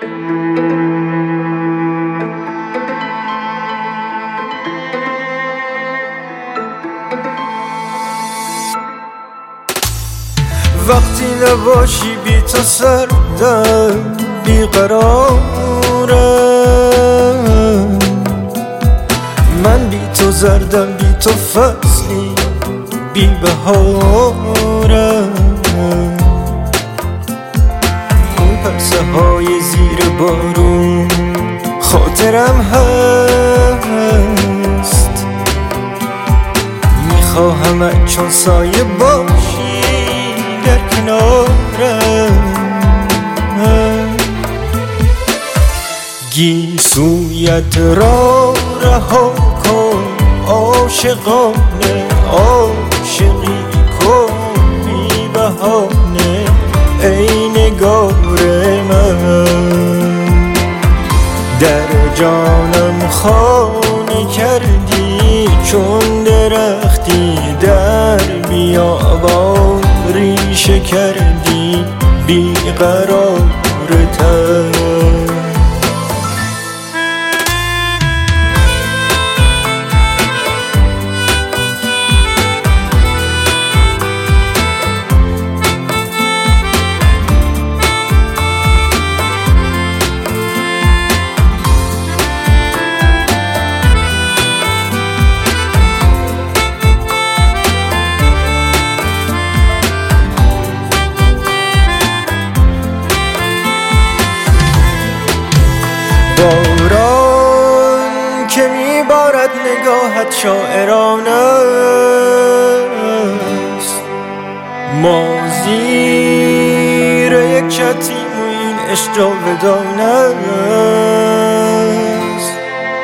وقتی نباشی بی تو سردم بیقرارم، من بی تو زردم، بی تو فصلی بی بهارم. اون پرسه های زیر بارون خاطرم هست، میخواهم چون سایه باشی در کنارم. گیسویت را رها کن عاشقانه، عاشقی کن بی بهانه ای نگار من. در جانم خانه کردی چون درختی در بیابان، ریشه کردی بیقرارتر. باران که میبارد نگاهت شاعرانه است، ما زیر یک چتریم و این عشق جاودانه است.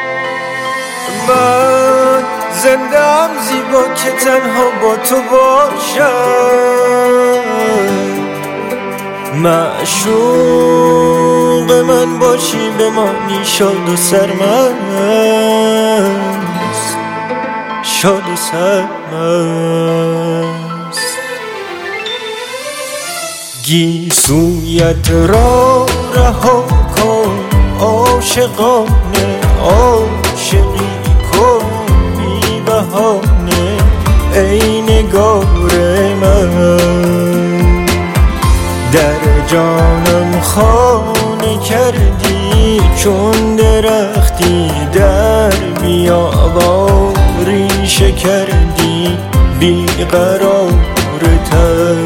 من زنده ام زیبا که تنها با تو باشم، معشوق من باشی بمانی شاد و سرمست، شاد و سرمست. گیسویت را رها کن عاشقانه، عاشقی کن بی بهانه ای نگار من. در جانم خانه کردی چون درختی در بیابان، ریشه کردی بیقرارتر.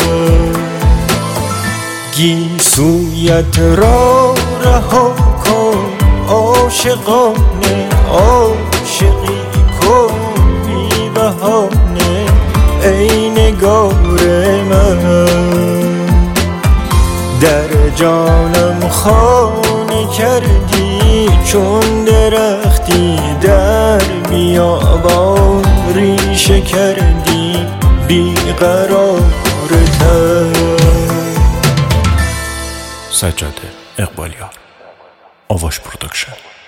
گیسویت را رها کن عاشقانه، عاشقی کن بی بهانه ای نگار من. در جانم خانه کردی چون درختی در بیابان، ریشه کردی بیقرارتر. سجاده اقبالیار، آواش پرودکشن.